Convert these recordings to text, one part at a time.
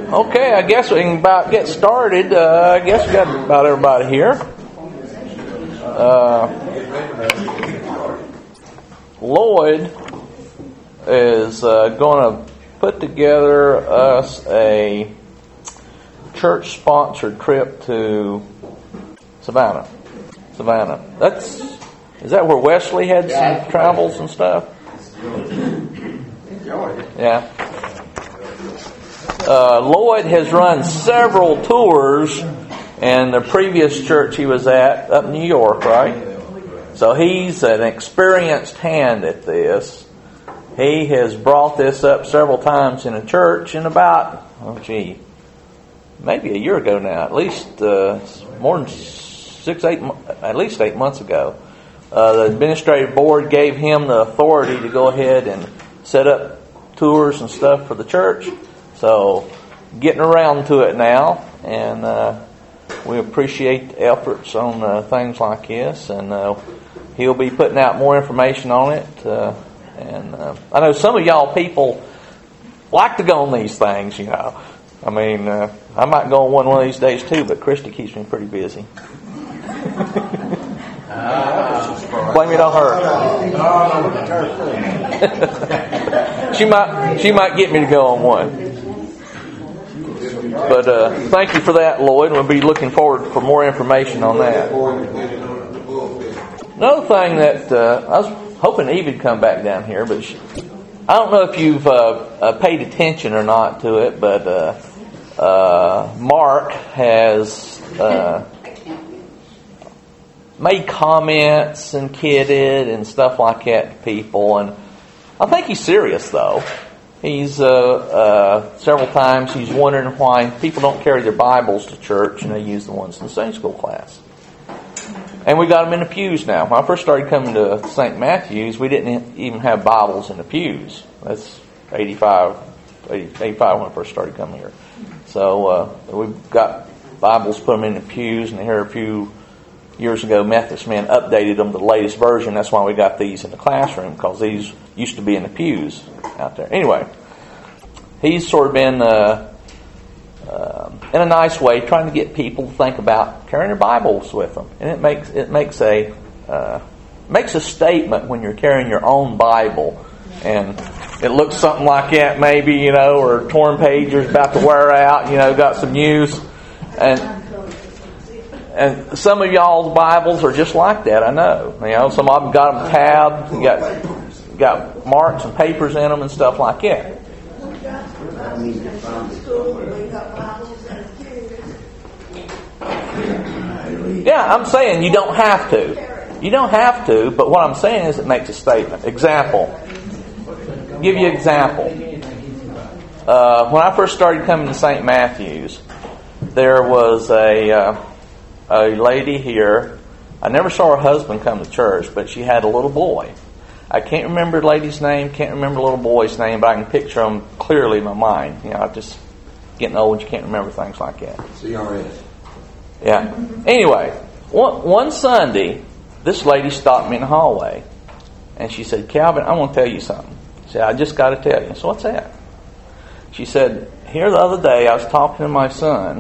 Okay, I guess we can about get started. I guess we got about everybody here. Lloyd is going to put together us a church-sponsored trip to Savannah. Is that where Wesley had some travels and stuff? Yeah. Lloyd has run several tours in the previous church he was at up in New York, right? So he's an experienced hand at this. He has brought this up several times in a church in about, maybe a year ago now, at least more than 8 months ago. The administrative board gave him the authority to go ahead and set up tours and stuff for the church. So, getting around to it now, and we appreciate the efforts on things like this, and he'll be putting out more information on it. And I know some of y'all people like to go on these things, you know. I mean, I might go on one of these days too, but Christy keeps me pretty busy. Blame it on her. She might get me to go on one. But thank you for that, Lloyd. We'll be looking forward for more information on that. Another thing that I was hoping Eve would come back down here, but I don't know if you've paid attention or not to it, but Mark has made comments and kidded and stuff like that to people, and I think he's serious though. He's several times he's wondering why people don't carry their Bibles to church and they use the ones in the Sunday school class. And we got them in the pews now. When I first started coming to St. Matthew's, we didn't even have Bibles in the pews. That's 85 when I first started coming here. So we've got Bibles, put them in the pews, and here a few years ago, Methodist men updated them to the latest version. That's why we got these in the classroom, because these used to be in the pews out there. Anyway, he's sort of been, in a nice way, trying to get people to think about carrying their Bibles with them. And it makes a statement when you're carrying your own Bible, and it looks something like that, maybe, you know, or torn pages about to wear out, you know, got some use, and some of y'all's Bibles are just like that, I know. You know, some of them got them tabbed, got marks and papers in them and stuff like that. Yeah, I'm saying you don't have to. You don't have to, but what I'm saying is it makes a statement. Example. I'll give you an example. When I first started coming to St. Matthew's, there was a lady here. I never saw her husband come to church, but she had a little boy. I can't remember the lady's name, can't remember the little boy's name, but I can picture him clearly in my mind. You know, I'm just getting old, you can't remember things like that. CRS. Yeah. Anyway, one Sunday, this lady stopped me in the hallway, and she said, "Calvin, I want to tell you something." She said, "I just got to tell you." So what's that? She said, "Here the other day, I was talking to my son,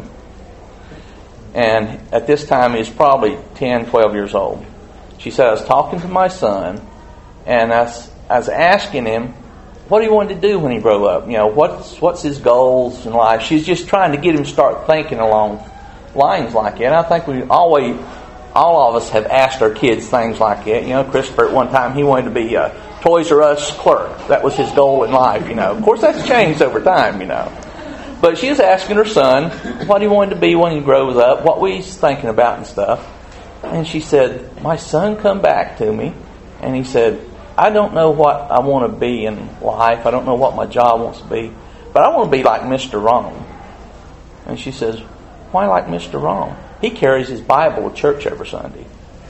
and at this time he was probably 10, 12 years old. She said, I was talking to my son, and I was asking him, what do you want to do when he grow up? You know, what's his goals in life?" She's just trying to get him to start thinking along lines like that. And I think all of us have asked our kids things like that. You know, Christopher at one time, he wanted to be a Toys R Us clerk. That was his goal in life, you know. Of course, that's changed over time, you know. But she was asking her son, what he wanted to be when he grows up, what he's thinking about and stuff. And she said, my son come back to me, and he said, I don't know what I want to be in life. I don't know what my job wants to be, but I want to be like Mr. Wrong. And she says, why like Mr. Wrong? He carries his Bible to church every Sunday.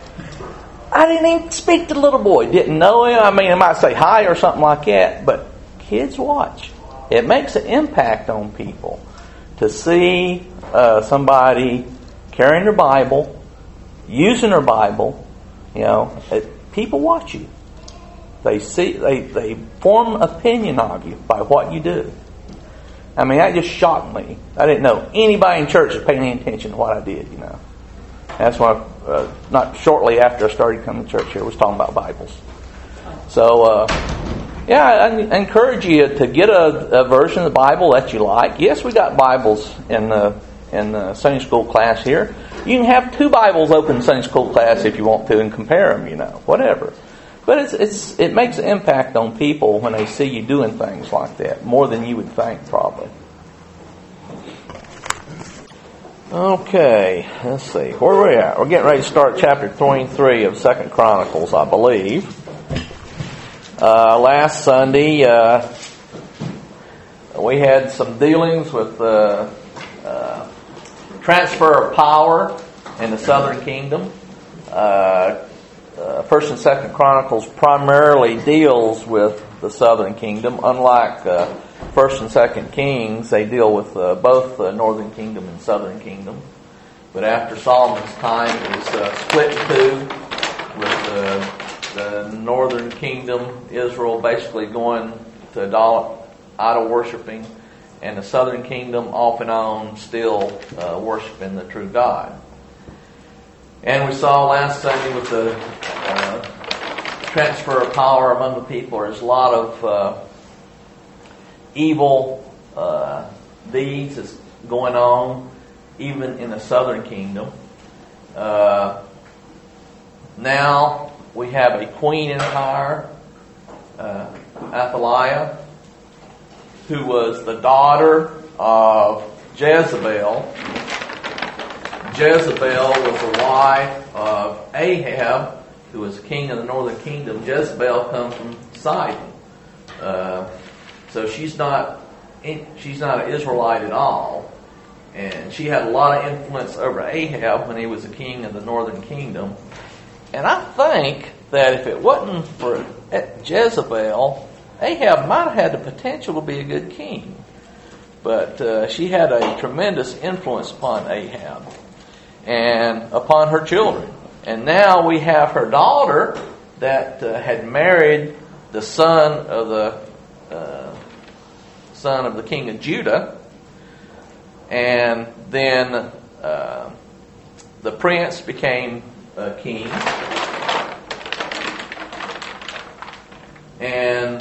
I didn't even speak to the little boy. Didn't know him. I mean, I might say hi or something like that, but kids watch. It makes an impact on people to see somebody carrying their Bible, using their Bible. You know, people watch you. They form an opinion of you by what you do. I mean, that just shocked me. I didn't know anybody in church was paying any attention to what I did, That's why, not shortly after I started coming to church here, was talking about Bibles. So, I encourage you to get a version of the Bible that you like. Yes, we got Bibles in the Sunday school class here. You can have 2 Bibles open in Sunday school class if you want to and compare them, whatever. But it makes an impact on people when they see you doing things like that, more than you would think, probably. Okay, let's see. Where are we at? We're getting ready to start chapter 23 of 2 Chronicles, I believe. Last Sunday, we had some dealings with transfer of power in the southern kingdom. 1st and 2nd Chronicles primarily deals with the southern kingdom. Unlike 1st and 2nd Kings, they deal with both the northern kingdom and southern kingdom. But after Solomon's time, it was split in 2, with the northern kingdom, Israel, basically going to idol worshiping, and the southern kingdom off and on still worshiping the true God. And we saw last Sunday with the transfer of power among the people, there's a lot of evil deeds that's going on, even in the southern kingdom. Now we have a queen in power, Athaliah, who was the daughter of Jezebel. Jezebel was the wife of Ahab, who was king of the northern kingdom. Jezebel comes from Sidon, so she's not an Israelite at all, and she had a lot of influence over Ahab when he was the king of the northern kingdom. And I think that if it wasn't for Jezebel, Ahab might have had the potential to be a good king, but she had a tremendous influence upon Ahab and upon her children. And now we have her daughter that had married the son of the king of Judah, and then the prince became king, and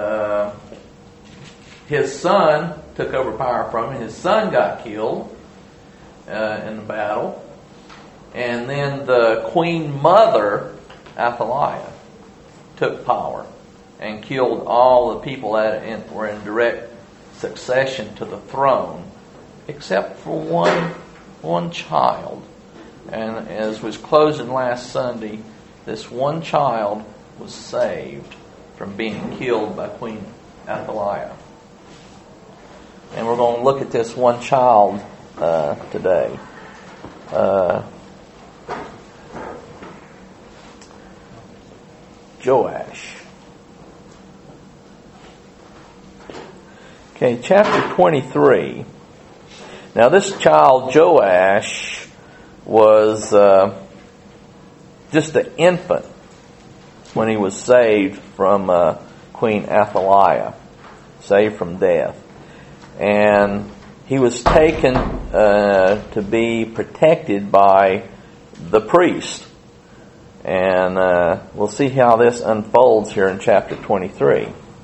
his son took over power from him. His son got killed in the battle. And then the queen mother, Athaliah, took power and killed all the people that were in direct succession to the throne, except for one child. And as was closing last Sunday, this one child was saved from being killed by Queen Athaliah. And we're going to look at this one child today. Joash. Okay, chapter 23. Now this child, Joash, was just an infant when he was saved from Queen Athaliah, saved from death. And he was taken to be protected by the priest. And we'll see how this unfolds here in chapter 23.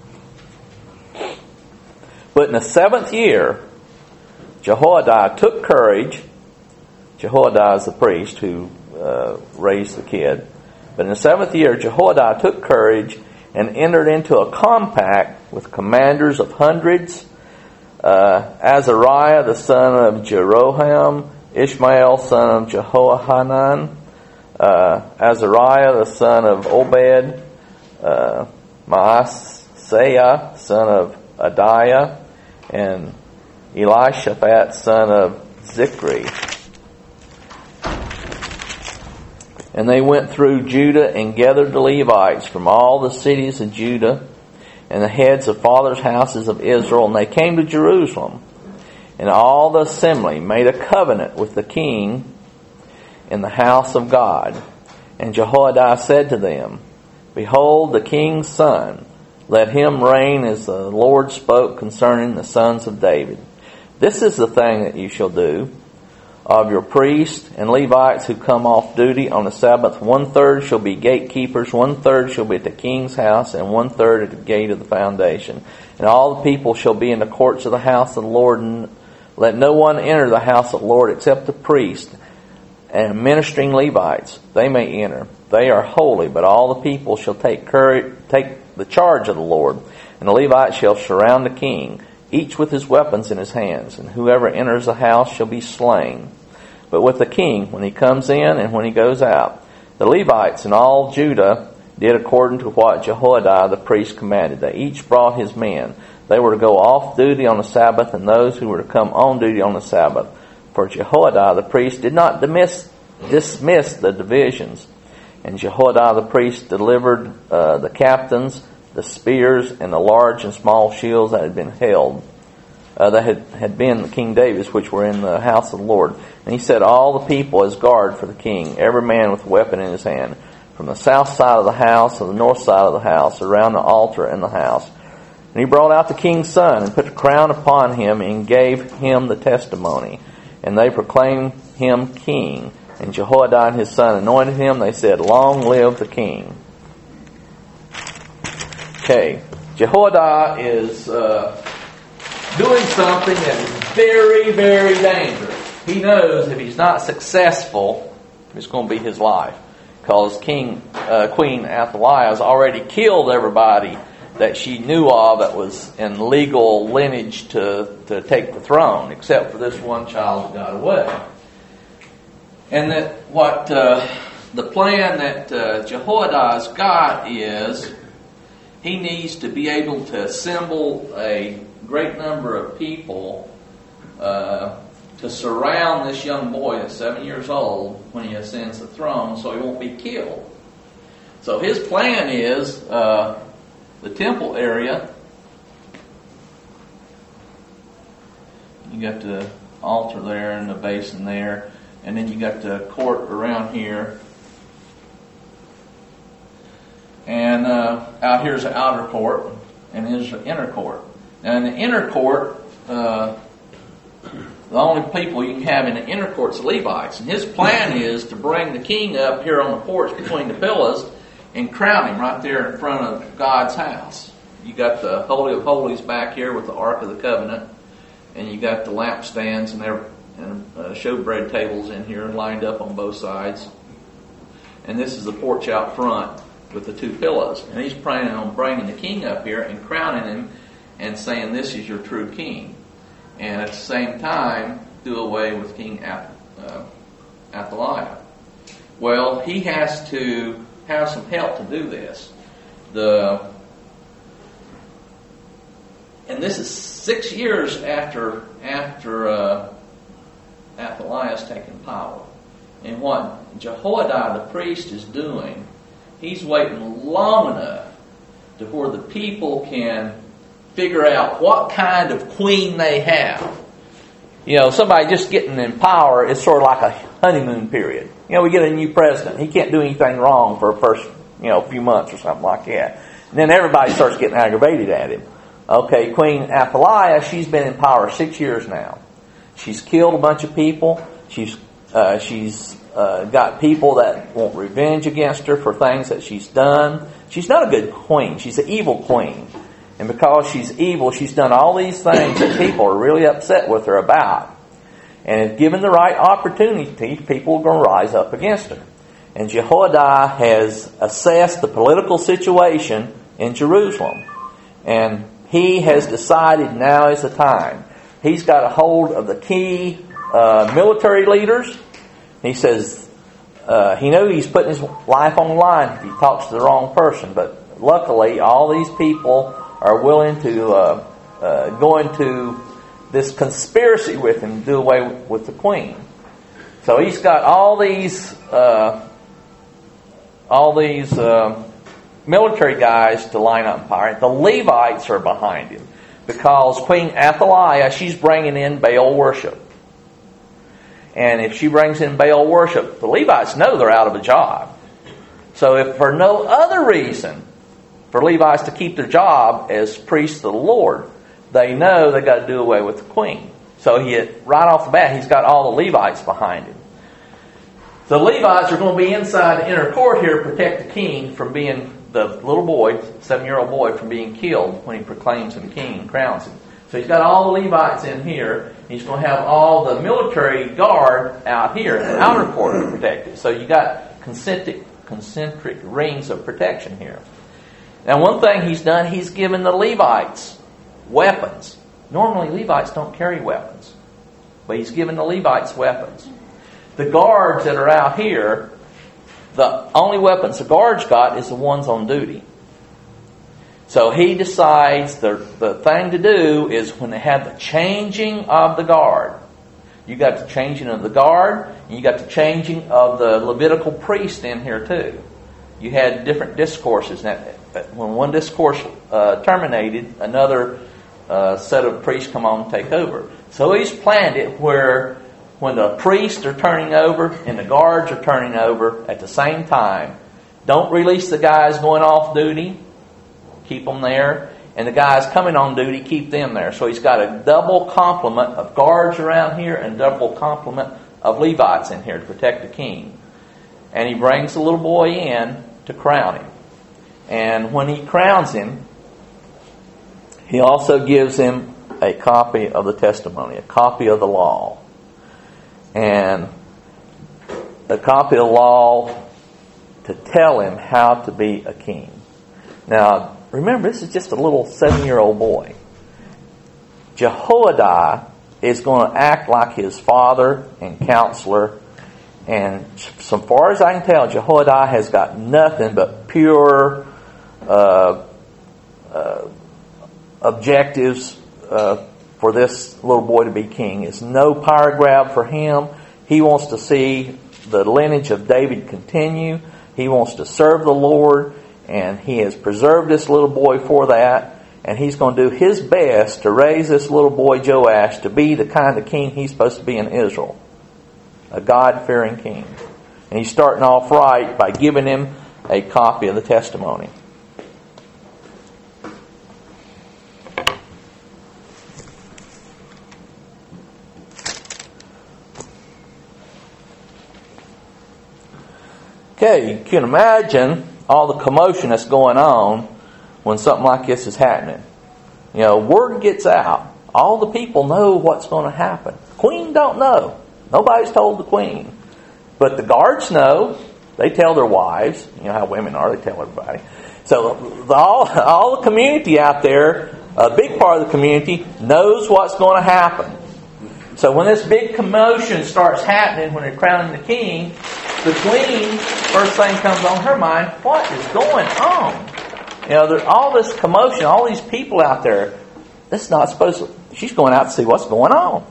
But in the 7th year, Jehoiada took courage. Jehoiada is the priest who raised the kid. But in the 7th year, Jehoiada took courage and entered into a compact with commanders of hundreds, Azariah the son of Jeroham, Ishmael son of Jehohanan, Azariah the son of Obed, Maaseiah son of Adiah, and Elishaphat son of Zikri. And they went through Judah and gathered the Levites from all the cities of Judah and the heads of fathers' houses of Israel, and they came to Jerusalem. And all the assembly made a covenant with the king in the house of God. And Jehoiada said to them, Behold, the king's son, Let him reign as the Lord spoke concerning the sons of David. This is the thing that you shall do. Of your priests and Levites who come off duty on the Sabbath, 1/3 shall be gatekeepers, 1/3 shall be at the king's house, and 1/3 at the gate of the foundation. And all the people shall be in the courts of the house of the Lord. And let no one enter the house of the Lord except the priest and ministering Levites. They may enter. They are holy, but all the people shall take the charge of the Lord. And the Levites shall surround the king, each with his weapons in his hands, and whoever enters the house shall be slain. But with the king, when he comes in and when he goes out, the Levites and all Judah did according to what Jehoiada the priest commanded. They each brought his men. They were to go off duty on the Sabbath, and those who were to come on duty on the Sabbath. For Jehoiada the priest did not dismiss the divisions. And Jehoiada the priest delivered the captains, the spears, and the large and small shields that had been held, that had been King David's, which were in the house of the Lord. And he set all the people as guard for the king, every man with a weapon in his hand, from the south side of the house to the north side of the house, around the altar and the house. And he brought out the king's son, and put the crown upon him, and gave him the testimony. And they proclaimed him king. And Jehoiada and his son anointed him. They said, "Long live the king." Okay, Jehoiada is doing something that is very, very dangerous. He knows if he's not successful, it's going to be his life. Because Queen Athaliah has already killed everybody that she knew of that was in legal lineage to take the throne, except for this one child that got away. And that what the plan that Jehoiada's got is he needs to be able to assemble a great number of people to surround this young boy that's 7 years old when he ascends the throne, so he won't be killed. So his plan is the temple area. You got the altar there and the basin there, and then you got the court around here. And out here's the outer court, and here's the inner court. Now in the inner court, the only people you can have in the inner court is the Levites. And his plan is to bring the king up here on the porch between the pillars and crown him right there in front of God's house. You got the Holy of Holies back here with the Ark of the Covenant, and you got the lampstands and showbread tables in here lined up on both sides. And this is the porch out front with the two pillars. And he's planning on bringing the king up here and crowning him and saying, "This is your true king." And at the same time, do away with King Athaliah. Well, he has to have some help to do this. And this is 6 years after Athaliah's taken power. And what Jehoiada the priest is doing, he's waiting long enough to where the people can figure out what kind of queen they have. You know, somebody just getting in power is sort of like a honeymoon period. You know, we get a new president. He can't do anything wrong for a first, few months or something like that. And then everybody starts getting aggravated at him. Okay, Queen Athaliah, she's been in power 6 years now. She's killed a bunch of people. She's got people that want revenge against her for things that she's done. She's not a good queen. She's an evil queen. And because she's evil, she's done all these things that people are really upset with her about. And if given the right opportunity, people are going to rise up against her. And Jehoiada has assessed the political situation in Jerusalem. And he has decided now is the time. He's got a hold of the key military leaders. He says he knows he's putting his life on the line if he talks to the wrong person. But luckily, all these people are willing to go into this conspiracy with him to do away with the queen. So he's got all these military guys to line up in power. The Levites are behind him because Queen Athaliah, she's bringing in Baal worship. And if she brings in Baal worship, the Levites know they're out of a job. So if for no other reason, for Levites to keep their job as priests of the Lord. They know they got to do away with the queen. So right off the bat, he's got all the Levites behind him. The Levites are going to be inside the inner court here to protect the king from being, the little boy, 7-year-old boy, from being killed when he proclaims him king and crowns him. So he's got all the Levites in here. He's going to have all the military guard out here in the outer court to protect it. So you got concentric rings of protection here. Now, one thing he's done, he's given the Levites weapons. Normally, Levites don't carry weapons, but he's given the Levites weapons. The guards that are out here, the only weapons the guards got is the ones on duty. So he decides the thing to do is when they have the changing of the guard. You got the changing of the guard, and you got the changing of the Levitical priest in here too. You had different discourses. Now, when one discourse terminated, another set of priests come on and take over. So he's planned it where when the priests are turning over and the guards are turning over at the same time, don't release the guys going off duty. Keep them there. And the guys coming on duty, keep them there. So he's got a double complement of guards around here and double complement of Levites in here to protect the king. And he brings the little boy in to crown him. And when he crowns him, he also gives him a copy of the testimony, a copy of the law. And a copy of the law to tell him how to be a king. Now, remember, this is just a little 7-year-old boy. Jehoiada is going to act like his father and counselor. And so far as I can tell, Jehoiada has got nothing but pure objectives for this little boy to be king. It's no power grab for him. He wants to see the lineage of David continue. He wants to serve the Lord. And he has preserved this little boy for that. And he's going to do his best to raise this little boy Joash to be the kind of king he's supposed to be in Israel. A God-fearing king. And he's starting off right by giving him a copy of the testimony. Okay, you can imagine all the commotion that's going on when something like this is happening. You know, word gets out. All the people know what's going to happen. The queen don't know. Nobody's told the queen. But the guards know. They tell their wives. You know how women are. They tell everybody. So all the community out there, a big part of the community, knows what's going to happen. So when this big commotion starts happening, when they're crowning the king, the queen, first thing comes on her mind, what is going on? You know, there's all this commotion, all these people out there. This is not supposed to... She's going out to see what's going on.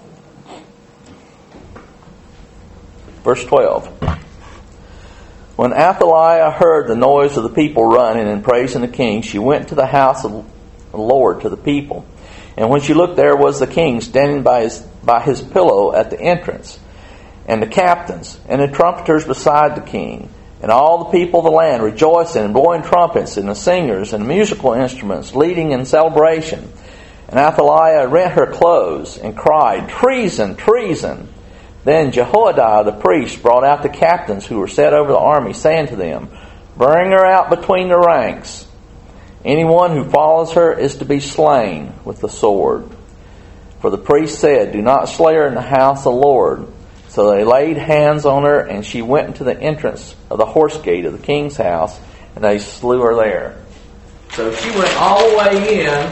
Verse 12. When Athaliah heard the noise of the people running and praising the king, she went to the house of the Lord to the people. And when she looked, there was the king standing by his pillow at the entrance, and the captains, and the trumpeters beside the king, and all the people of the land rejoicing and blowing trumpets, and the singers and musical instruments leading in celebration. And Athaliah rent her clothes and cried, "Treason, treason!" Then Jehoiada the priest brought out the captains who were set over the army, saying to them, "Bring her out between the ranks. Anyone who follows her is to be slain with the sword." For the priest said, "Do not slay her in the house of the Lord." So they laid hands on her, and she went into the entrance of the horse gate of the king's house, and they slew her there. So she went all the way in,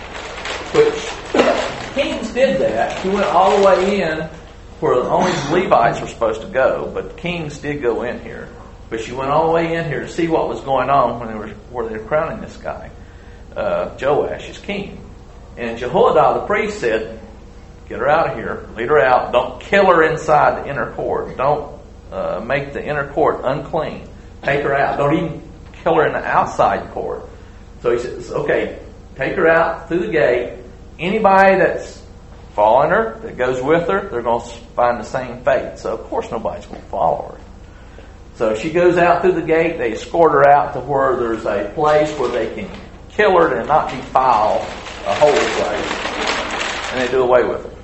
which kings did that. She went all the way in where only the Levites were supposed to go, but kings did go in here. But she went all the way in here to see what was going on where they were crowning this guy, Joash, as king. And Jehoiada the priest said, "Get her out of here. Lead her out. Don't kill her inside the inner court. Don't make the inner court unclean. Take her out. Don't even kill her in the outside court." So he says, "Okay, take her out through the gate. Anybody that's following her, that goes with her, they're going to find the same fate." So of course nobody's going to follow her. So she goes out through the gate. They escort her out to where there's a place where they can kill her and not defile a holy place. And they do away with it.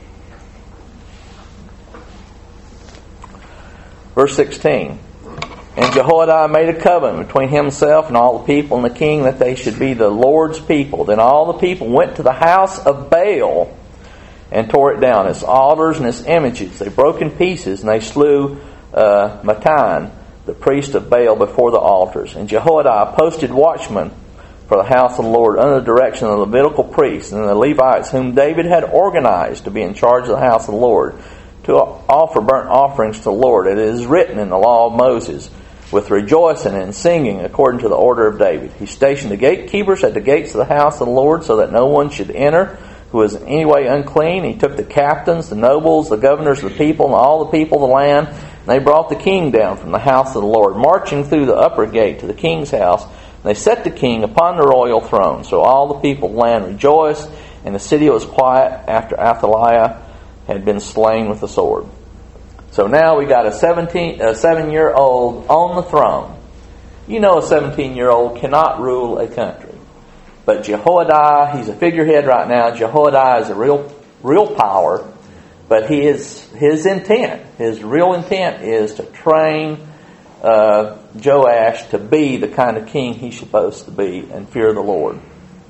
Verse 16. And Jehoiada made a covenant between himself and all the people and the king that they should be the Lord's people. Then all the people went to the house of Baal and tore it down, its altars and its images. They broke in pieces, and they slew Mattan, the priest of Baal, before the altars. And Jehoiada posted watchmen for the house of the Lord under the direction of the Levitical priests and the Levites, whom David had organized to be in charge of the house of the Lord, to offer burnt offerings to the Lord. It is written in the law of Moses, with rejoicing and singing according to the order of David. He stationed the gatekeepers at the gates of the house of the Lord so that no one should enter who was in any way unclean. He took the captains, the nobles, the governors of the people, and all the people of the land, and they brought the king down from the house of the Lord, marching through the upper gate to the king's house. And they set the king upon the royal throne. So all the people of the land rejoiced, and the city was quiet after Athaliah had been slain with the sword. So now we got a 7-year-old on the throne. You know a 17-year-old cannot rule a country. But Jehoiada, he's a figurehead right now. Jehoiada is a real power. But his real intent is to train Joash to be the kind of king he's supposed to be and fear the Lord.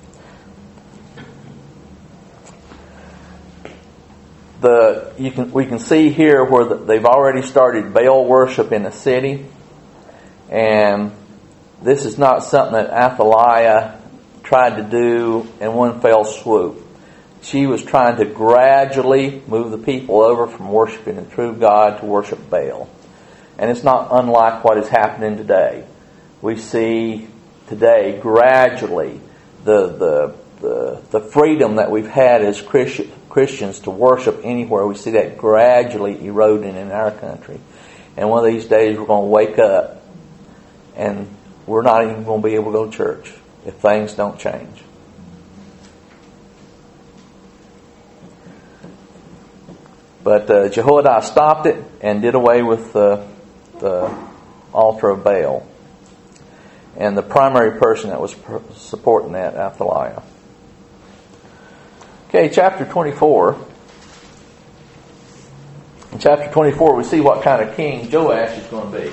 We can see here where they've already started Baal worship in the city, and this is not something that Athaliah tried to do in one fell swoop. She was trying to gradually move the people over from worshiping the true God to worship Baal, and it's not unlike what is happening today. We see today gradually the freedom that we've had as Christians to worship anywhere. We see that gradually eroding in our country. And one of these days we're going to wake up and we're not even going to be able to go to church if things don't change. But Jehoiada stopped it and did away with the altar of Baal. And the primary person that was supporting that, Athaliah. Okay, chapter 24. In chapter 24, we see what kind of king Joash is going to be.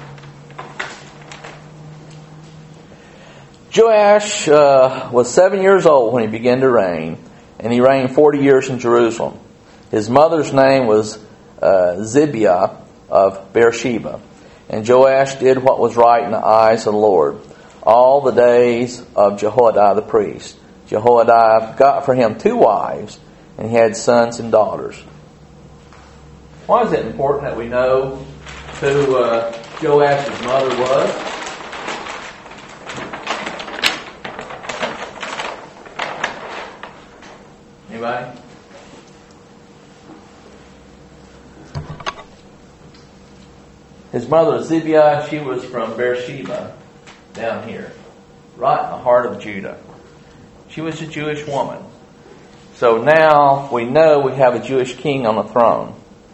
Joash was 7 years old when he began to reign, and he reigned 40 years in Jerusalem. His mother's name was Zibiah of Beersheba. And Joash did what was right in the eyes of the Lord all the days of Jehoiada the priest. Jehoiada got for him 2 wives, and he had sons and daughters. Why is it important that we know who Joash's mother was? Anybody? His mother Zibiah, she was from Beersheba, down here, right in the heart of Judah. She was a Jewish woman. So now we know we have a Jewish king on the throne.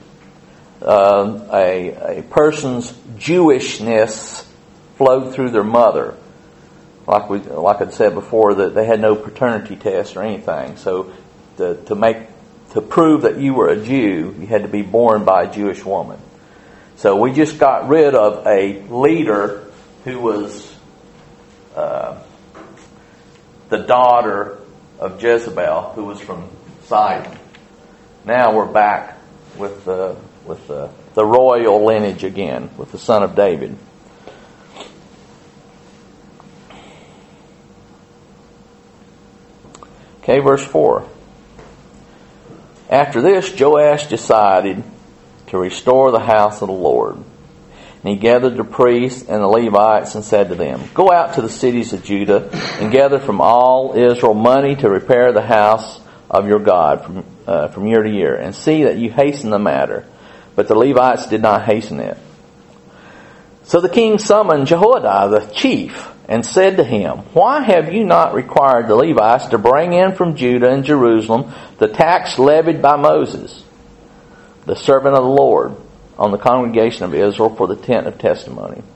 A person's Jewishness flowed through their mother. Like I'd said before, that they had no paternity test or anything. So to prove that you were a Jew, you had to be born by a Jewish woman. So we just got rid of a leader who was the daughter of Jezebel, who was from Sidon. Now we're back with the royal lineage again, with the son of David. Okay, verse 4. After this, Joash decided to restore the house of the Lord. And he gathered the priests and the Levites and said to them, "Go out to the cities of Judah and gather from all Israel money to repair the house of your God from year to year, and see that you hasten the matter." But the Levites did not hasten it. So the king summoned Jehoiada the chief and said to him, "Why have you not required the Levites to bring in from Judah and Jerusalem the tax levied by Moses, the servant of the Lord, on the congregation of Israel for the tent of testimony?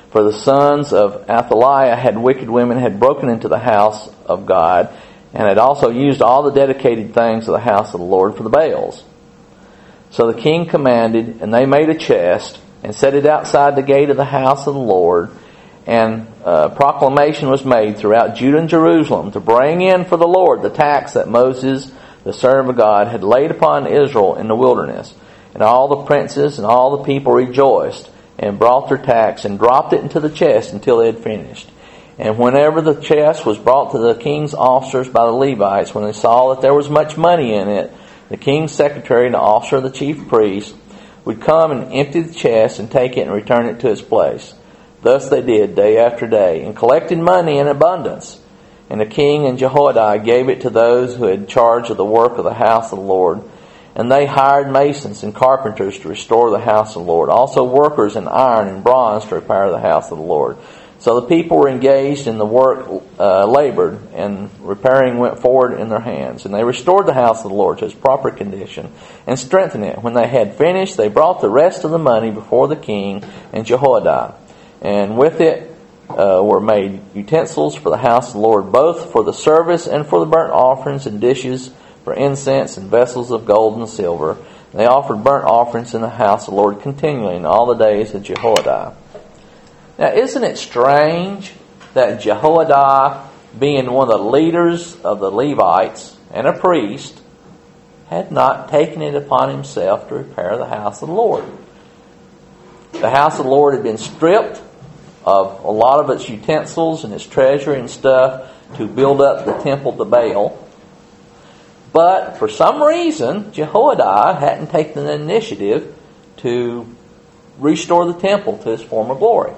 For the sons of Athaliah had wicked women had broken into the house of God, and had also used all the dedicated things of the house of the Lord for the Baals. So the king commanded, and they made a chest, and set it outside the gate of the house of the Lord, and proclamation was made throughout Judah and Jerusalem to bring in for the Lord the tax that Moses, the servant of God, had laid upon Israel in the wilderness. And all the princes and all the people rejoiced, and brought their tax, and dropped it into the chest until they had finished. And whenever the chest was brought to the king's officers by the Levites, when they saw that there was much money in it, the king's secretary and the officer of the chief priest would come and empty the chest and take it and return it to its place. Thus they did day after day, and collected money in abundance. And the king and Jehoiada gave it to those who had charge of the work of the house of the Lord. And they hired masons and carpenters to restore the house of the Lord. Also workers in iron and bronze to repair the house of the Lord. So the people were engaged in the work, labored, and repairing went forward in their hands. And they restored the house of the Lord to its proper condition and strengthened it. When they had finished, they brought the rest of the money before the king and Jehoiada. And with it were made utensils for the house of the Lord, both for the service and for the burnt offerings, and dishes for incense, and vessels of gold and silver. And they offered burnt offerings in the house of the Lord continually in all the days of Jehoiada. Now, isn't it strange that Jehoiada, being one of the leaders of the Levites and a priest, had not taken it upon himself to repair the house of the Lord? The house of the Lord had been stripped of a lot of its utensils and its treasure and stuff to build up the temple to Baal. But for some reason, Jehoiada hadn't taken the initiative to restore the temple to its former glory.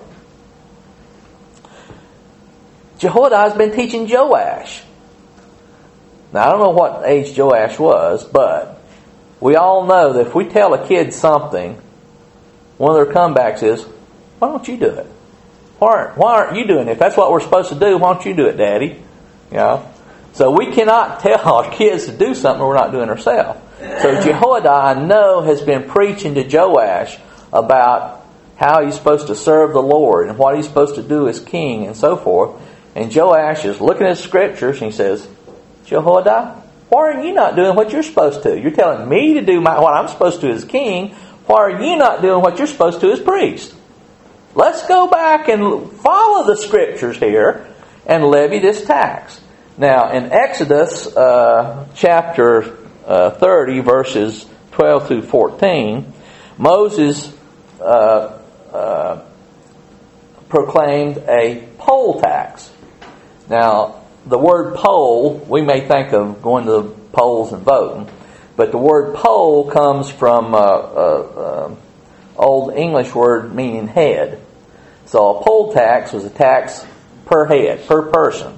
Jehoiada has been teaching Joash. Now, I don't know what age Joash was, but we all know that if we tell a kid something, one of their comebacks is, why don't you do it? Why aren't you doing it? If that's what we're supposed to do, why don't you do it, Daddy? You know? So we cannot tell our kids to do something we're not doing ourselves. So Jehoiada, I know, has been preaching to Joash about how he's supposed to serve the Lord and what he's supposed to do as king and so forth. And Joash is looking at scriptures and he says, Jehoiada, why are you not doing what you're supposed to? You're telling me to do what I'm supposed to as king. Why are you not doing what you're supposed to as priest? Let's go back and follow the scriptures here and levy this tax. Now, in Exodus chapter 30, verses 12 through 14, Moses proclaimed a poll tax. Now, the word poll, we may think of going to the polls and voting, but the word poll comes from Old English word meaning head. So a poll tax was a tax per head, per person.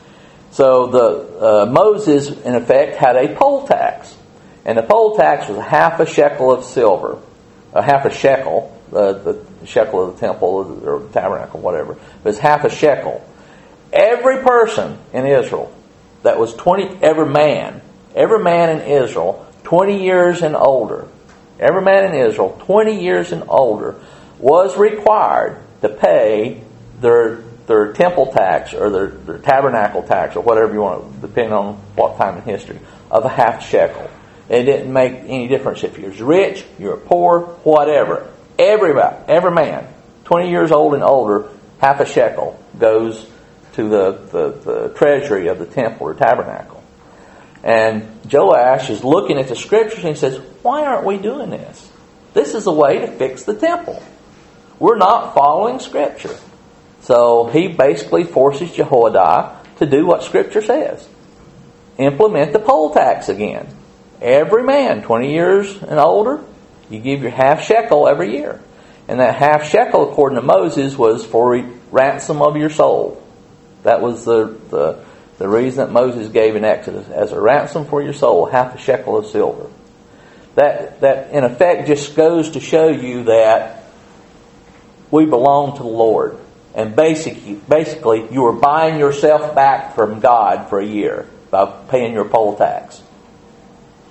So Moses, in effect, had a poll tax. And the poll tax was half a shekel of silver. Half a shekel, the shekel of the temple or the tabernacle, whatever. It was half a shekel. Every person in Israel that was every man in Israel, 20 years and older, every man in Israel, 20 years and older, was required to pay their temple tax or their tabernacle tax or whatever you want, depending on what time in history, of a half shekel. It didn't make any difference if you're rich, you're poor, whatever. Every man, 20 years old and older, half a shekel goes to the treasury of the temple or tabernacle. And Joash is looking at the scriptures and he says, why aren't we doing this? This is a way to fix the temple. We're not following scripture. So he basically forces Jehoiada to do what scripture says. Implement the poll tax again. Every man, 20 years and older, you give your half shekel every year. And that half shekel, according to Moses, was for ransom of your soul. That was the reason that Moses gave in Exodus. As a ransom for your soul, half a shekel of silver. That in effect just goes to show you that we belong to the Lord. And basically you are buying yourself back from God for a year by paying your poll tax.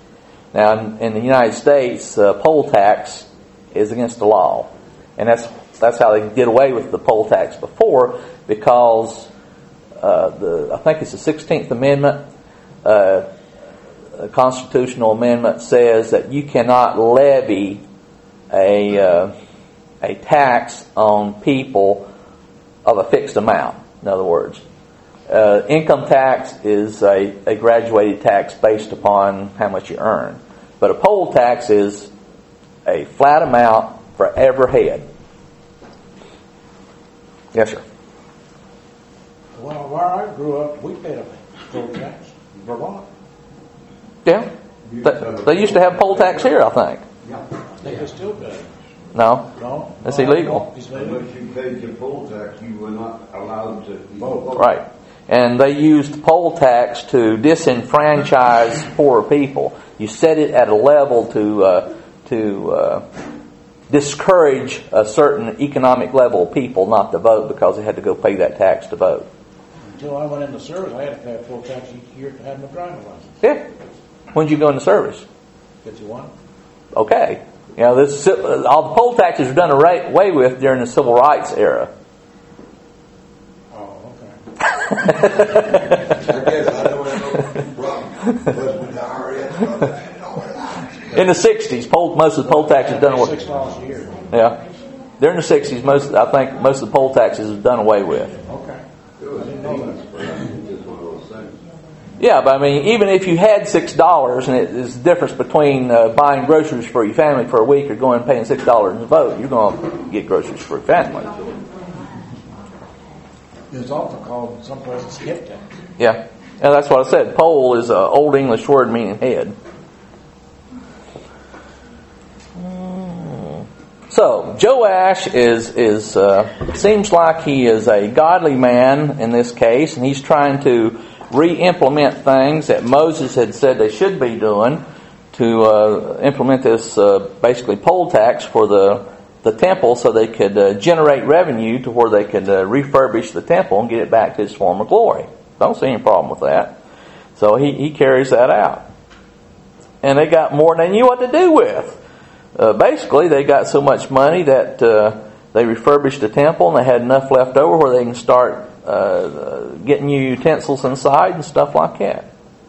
Now, in the United States, poll tax is against the law. And that's That's how they did away with the poll tax before, because I think it's the 16th Amendment, a constitutional amendment, says that you cannot levy a tax on people of a fixed amount. In other words, income tax is a graduated tax based upon how much you earn. But a poll tax is a flat amount for every head. Yes, sir. Well, where I grew up, we paid a poll tax in Vermont. Yeah. They used to have poll tax here, I think. Yeah. I think they still pay. No. No? It's illegal. It's illegal. Unless you paid your poll tax, you were not allowed to vote. Right. And they used poll tax to disenfranchise poorer people. You set it at a level to discourage a certain economic level of people not to vote because they had to go pay that tax to vote. Until I went into service, I had to pay a poll tax each year to have my driving license. Yeah. When did you go into service? 51. Okay. You know, all the poll taxes were done away with during the civil rights era. Oh, okay. I guess I don't have no problem. But with the IRS, In the 60s, most of the poll taxes were done away with. $6 a year. Yeah. During the 60s, I think most of the poll taxes were done away with. Okay. it was just one of those things. Yeah, but I mean, even if you had $6, and it is the difference between buying groceries for your family for a week or going and paying $6 to vote, you're going to get groceries for your family. It's also called some places gift tax. Yeah, and that's what I said. Poll is an old English word meaning head. So Joash seems like he is a godly man in this case, and he's trying to re-implement things that Moses had said they should be doing to implement this basically poll tax for the temple, so they could generate revenue to where they could refurbish the temple and get it back to its former glory. Don't see any problem with that. So he carries that out, and they got more than they knew what to do with. Basically, they got so much money that they refurbished the temple, and they had enough left over where they can start getting new utensils inside and stuff like that.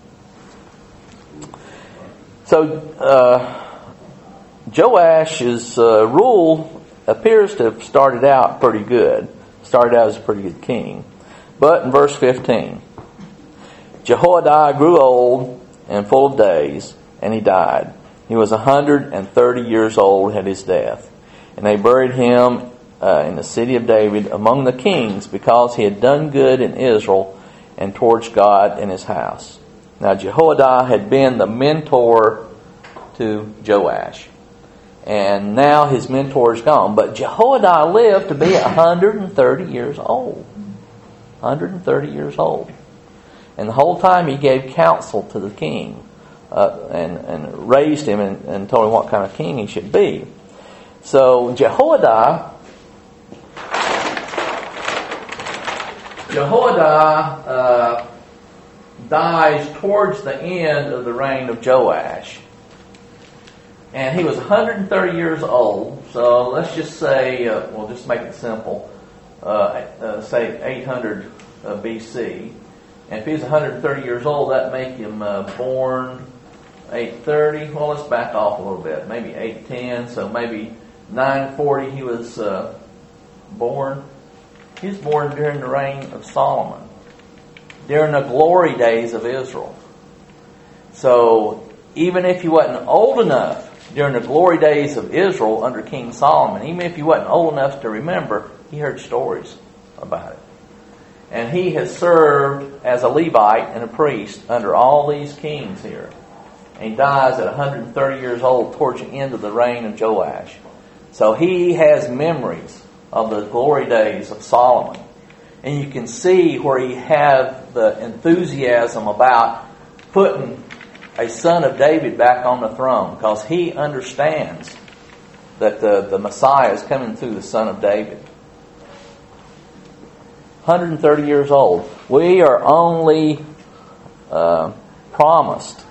So Joash's rule appears to have started out pretty good. Started out as a pretty good king. But in verse 15, Jehoiada grew old and full of days, and he died. He was 130 years old at his death. And they buried him in the city of David among the kings, because he had done good in Israel and towards God and his house. Now Jehoiada had been the mentor to Joash, and now his mentor is gone. But Jehoiada lived to be 130 years old. 130 years old. And the whole time he gave counsel to the king and raised him and told him what kind of king he should be. So Jehoiada dies towards the end of the reign of Joash. And he was 130 years old. So let's just say, we'll just make it simple, say 800 BC. And if he's 130 years old, that make him born 830. Well, let's back off a little bit. Maybe 810. So maybe 940 he was born. He was born during the reign of Solomon, during the glory days of Israel. So even if he wasn't old enough during the glory days of Israel under King Solomon, even if he wasn't old enough to remember, he heard stories about it. And he has served as a Levite and a priest under all these kings here. And he dies at 130 years old towards the end of the reign of Joash. So he has memories of the glory days of Solomon. And you can see where he had the enthusiasm about putting a son of David back on the throne, because he understands that the Messiah is coming through the son of David. 130 years old. We are only promised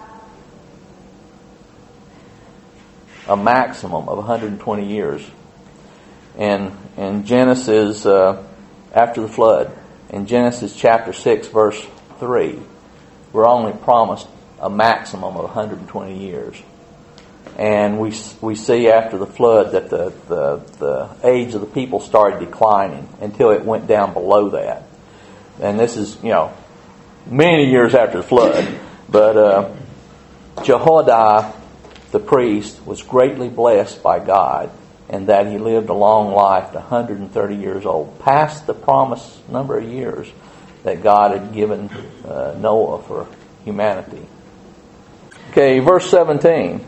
a maximum of 120 years in Genesis after the flood. In Genesis chapter 6, verse 3, we're only promised a maximum of 120 years. And we see after the flood that the age of the people started declining until it went down below that. And this is, many years after the flood. But Jehoiada, the priest, was greatly blessed by God, and that he lived a long life, 130 years old, past the promised number of years that God had given Noah for humanity. Okay, verse 17.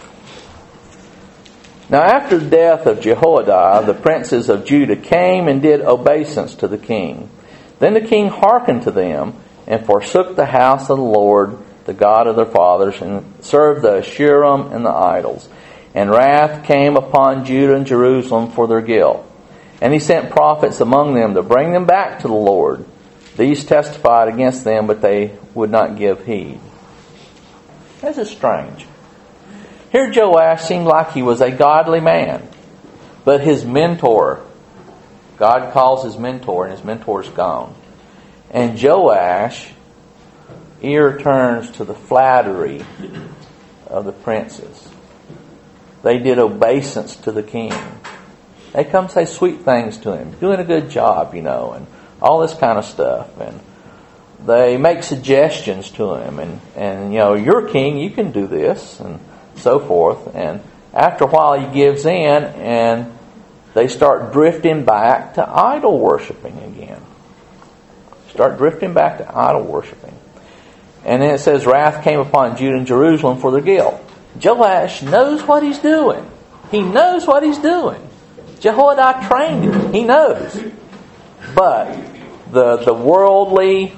Now after the death of Jehoiada, the princes of Judah came and did obeisance to the king. Then the king hearkened to them, and forsook the house of the Lord, the God of their fathers, and served the Asherim and the idols. And wrath came upon Judah and Jerusalem for their guilt. And he sent prophets among them to bring them back to the Lord. These testified against them, but they would not give heed. This is strange. Here Joash seemed like he was a godly man. But his mentor, God calls his mentor, and his mentor's gone. And Joash, ear turns to the flattery of the princes. They did obeisance to the king. They come say sweet things to him, doing a good job, and all this kind of stuff. And they make suggestions to him, and you're king, you can do this, and so forth. And after a while he gives in, and they start drifting back to idol worshiping again. Start drifting back to idol worshiping. And then it says, wrath came upon Judah and Jerusalem for their guilt. Joash knows what he's doing. He knows what he's doing. Jehoiada trained him. He knows. But the worldly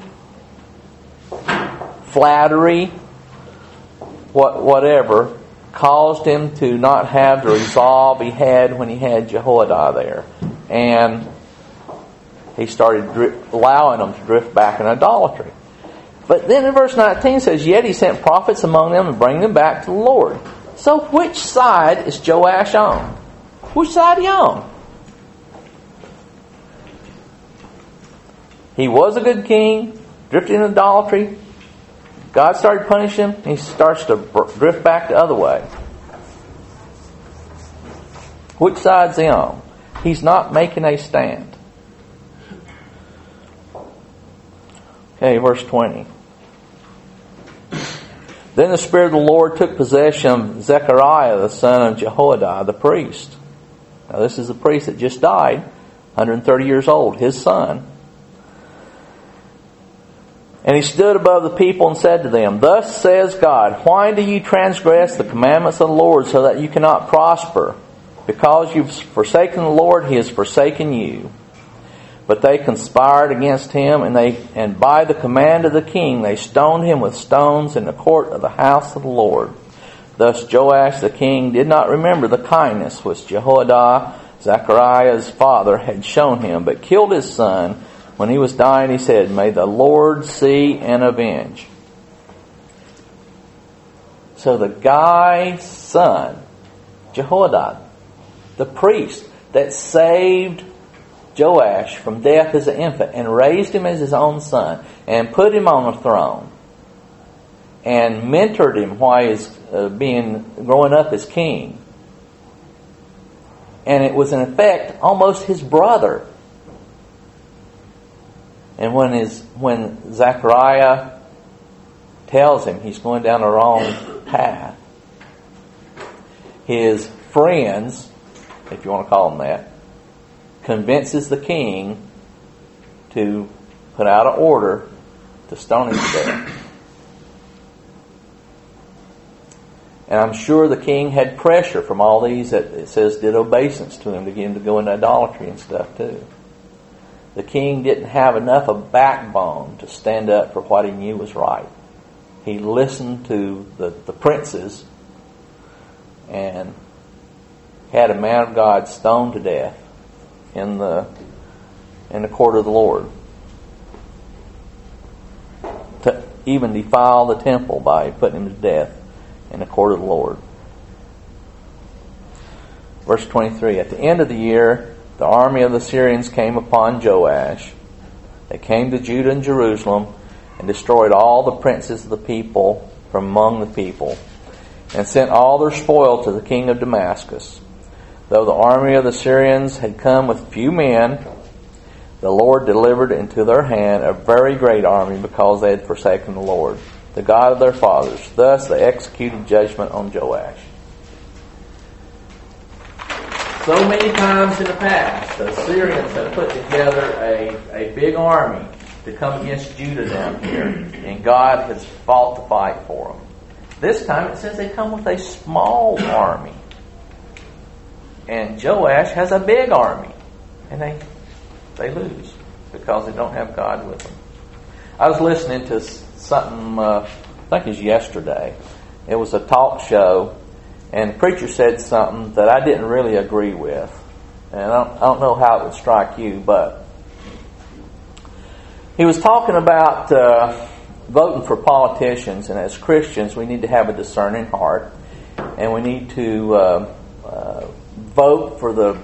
flattery, whatever, caused him to not have the resolve he had when he had Jehoiada there. And he started allowing them to drift back in idolatry. But then in verse 19 it says, yet he sent prophets among them to bring them back to the Lord. So which side is Joash on? Which side are you on? He was a good king, drifted in idolatry. God started punishing him, and he starts to drift back the other way. Which side's he on? He's not making a stand. Okay, verse 20. Then the Spirit of the Lord took possession of Zechariah, the son of Jehoiada, the priest. Now this is the priest that just died, 130 years old, his son. And he stood above the people and said to them, thus says God, why do you transgress the commandments of the Lord so that you cannot prosper? Because you've forsaken the Lord, He has forsaken you. But they conspired against him, and by the command of the king they stoned him with stones in the court of the house of the Lord. Thus Joash the king did not remember the kindness which Jehoiada, Zechariah's father, had shown him, but killed his son. When he was dying, he said, may the Lord see and avenge. So the guy's son, Jehoiada, the priest that saved Joash from death as an infant and raised him as his own son and put him on a throne and mentored him while he was growing up as king. And it was in effect almost his brother. And when Zechariah tells him he's going down the wrong path, his friends, if you want to call them that, convinces the king to put out an order to stone him to death. And I'm sure the king had pressure from all these that it says did obeisance to him to get him to go into idolatry and stuff too. The king didn't have enough of backbone to stand up for what he knew was right. He listened to the princes and had a man of God stoned to death in the court of the Lord, to even defile the temple by putting him to death in the court of the Lord. Verse 23, at the end of the year, the army of the Syrians came upon Joash. They came to Judah and Jerusalem and destroyed all the princes of the people from among the people, and sent all their spoil to the king of Damascus. Though the army of the Syrians had come with few men, the Lord delivered into their hand a very great army, because they had forsaken the Lord, the God of their fathers. Thus they executed judgment on Joash. So many times in the past, the Syrians have put together a big army to come against Judah down here, and God has fought the fight for them. This time it says they come with a small army, and Joash has a big army, and they lose because they don't have God with them. I was listening to something, I think it was yesterday. It was a talk show, and the preacher said something that I didn't really agree with. And I don't know how it would strike you, but he was talking about voting for politicians, and as Christians we need to have a discerning heart, and we need to vote for the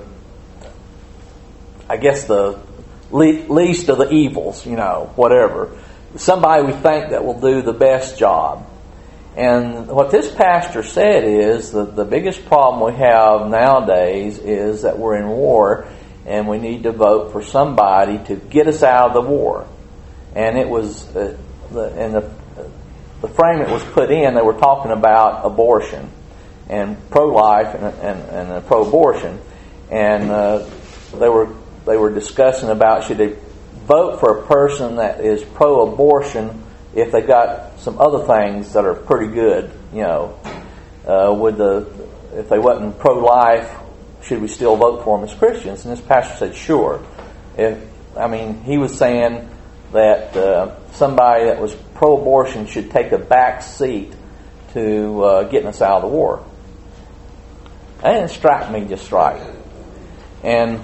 least of the evils, whatever. Somebody we think that will do the best job. And what this pastor said is that the biggest problem we have nowadays is that we're in war, and we need to vote for somebody to get us out of the war. And it was, in the frame it was put in, they were talking about abortion and pro-life and pro-abortion, and they were discussing about should they vote for a person that is pro-abortion if they got some other things that are pretty good, if they wasn't pro-life, should we still vote for them as Christians? And this pastor said, sure. He was saying that somebody that was pro-abortion should take a back seat to getting us out of the war. That didn't strike me just right. And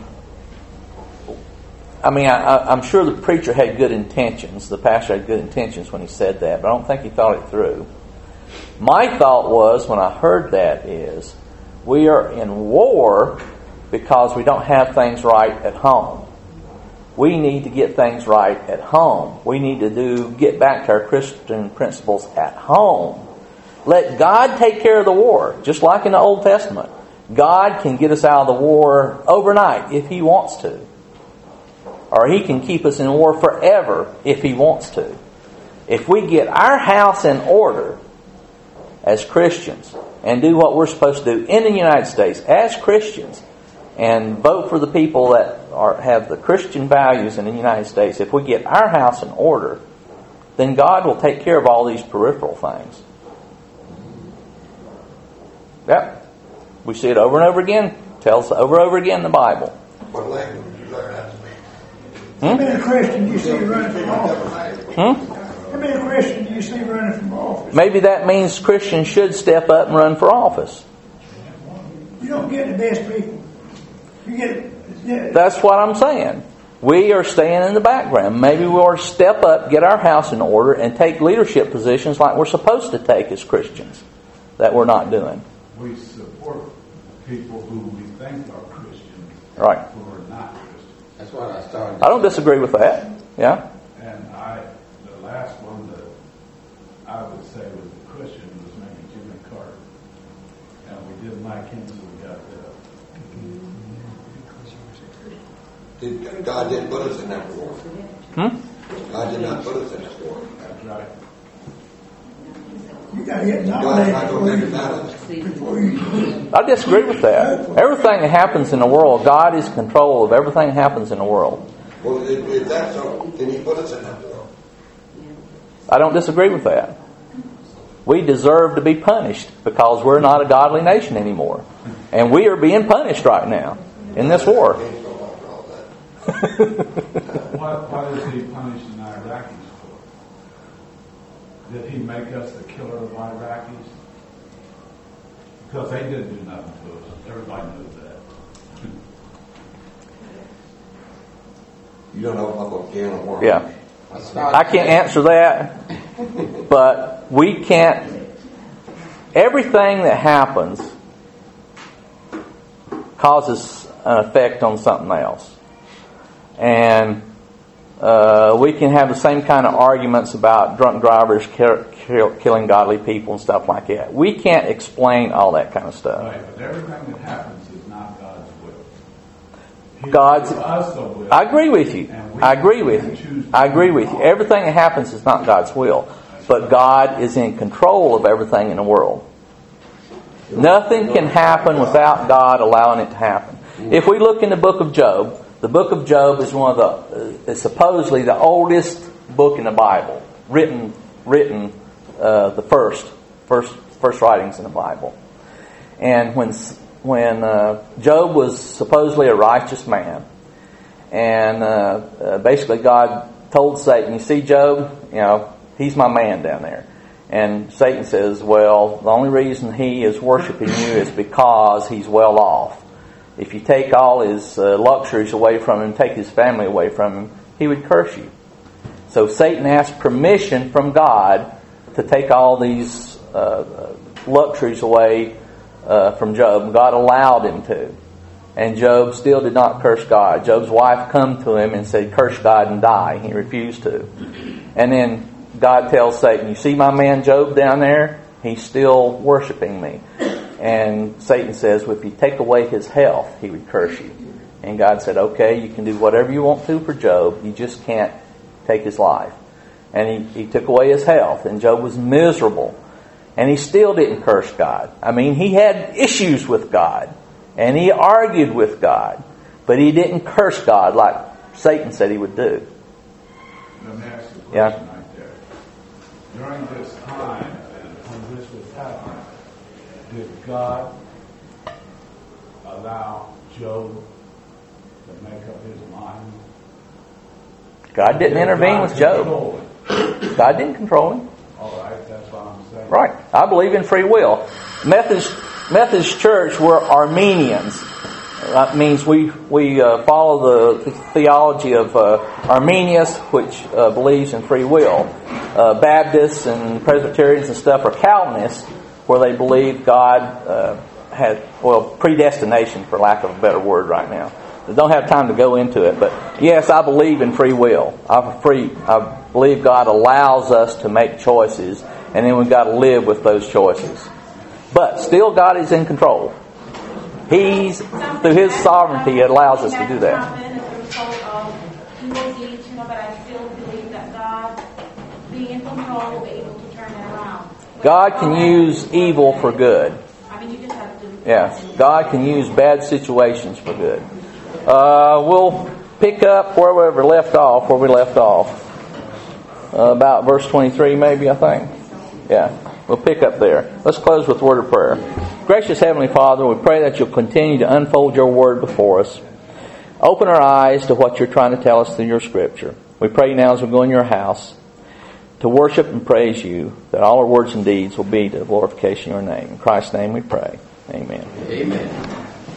I'm sure the preacher had good intentions. The pastor had good intentions when he said that, but I don't think he thought it through. My thought was, when I heard that, is we are in war because we don't have things right at home. We need to get things right at home. We need to get back to our Christian principles at home. Let God take care of the war, just like in the Old Testament. God can get us out of the war overnight if He wants to. Or He can keep us in war forever if He wants to. If we get our house in order as Christians and do what we're supposed to do in the United States as Christians and vote for the people that have the Christian values in the United States, if we get our house in order, then God will take care of all these peripheral things. Yep. We see it over and over again. Tells over and over again in the Bible. What language would you learn that to me? How many Christians do you see running from office? How many Christians do you see running from office? Maybe that means Christians should step up and run for office. You don't get the best people. You get. That's what I'm saying. We are staying in the background. Maybe we ought to step up, get our house in order, and take leadership positions like we're supposed to take as Christians. That we're not doing. We support people who we think are Christians, right? Who are not Christians. That's what I started. I don't disagree with that. Yeah. And the last one that I would say was a Christian was maybe Jimmy Carter, and we didn't like him, so we got rid of him. God didn't put us in that war. God did not put us in that war. That's right. You got to get God's not going to take us out of it. before you. I disagree with that. Everything that happens in the world, God is in control of everything that happens in the world. Well, if that's so, then He put us in that war. I don't disagree with that. We deserve to be punished because we're not a godly nation anymore. And we are being punished right now in this war. Why is He punishing the Iraqis for? Did He make us the killer of Iraqis? Because they didn't do nothing to us. Everybody knows that. You don't know about can of worms. Yeah. I can't answer that, but we can't. Everything that happens causes an effect on something else. And we can have the same kind of arguments about drunk drivers killing godly people and stuff like that. We can't explain all that kind of stuff. Right, but everything that happens is not God's will. He God's. gives us the will. I agree with you. I agree with you. I agree with you. Everything that happens is not God's will, but God is in control of everything in the world. Nothing can happen without God allowing it to happen. If we look in the book of Job, the book of Job is is supposedly the oldest book in the Bible, written the first writings in the Bible. And when Job was supposedly a righteous man, and basically God told Satan, "You see, Job, he's my man down there." And Satan says, "Well, the only reason he is worshiping you is because he's well off. If you take all his luxuries away from him, take his family away from him, he would curse you." So Satan asked permission from God to take all these luxuries away from Job. And God allowed him to. And Job still did not curse God. Job's wife come to him and said, "Curse God and die." He refused to. And then God tells Satan, "You see my man Job down there? He's still worshiping me." And Satan says, "Well, if you take away his health, he would curse you." And God said, "Okay, you can do whatever you want to for Job. You just can't take his life." And he took away his health. And Job was miserable. And he still didn't curse God. I mean, he had issues with God. And he argued with God. But he didn't curse God like Satan said he would do. Let me ask you a question right there. During this time, when this was happening, did God allow Job to make up his mind? God didn't intervene with Job. God didn't control him. All right, that's what I'm saying. Right. I believe in free will. Methodist Church, we're Armenians. That means we follow the theology of Arminius, which believes in free will. Baptists and Presbyterians and stuff are Calvinists, where they believe God had predestination, for lack of a better word right now. I don't have time to go into it, but yes, I believe in free will. I believe God allows us to make choices, and then we've got to live with those choices. But still, God is in control. Through His sovereignty, it allows us to do that. But I still believe that God, being in control, will be able to turn it around. God can use evil for good. I mean, you just have to. Yeah, God can use bad situations for good. We'll pick up where we left off. About verse 23, maybe, I think. Yeah, we'll pick up there. Let's close with a word of prayer. Gracious Heavenly Father, we pray that you'll continue to unfold your word before us. Open our eyes to what you're trying to tell us through your scripture. We pray now as we go in your house to worship and praise you, that all our words and deeds will be to the glorification of your name. In Christ's name we pray. Amen. Amen.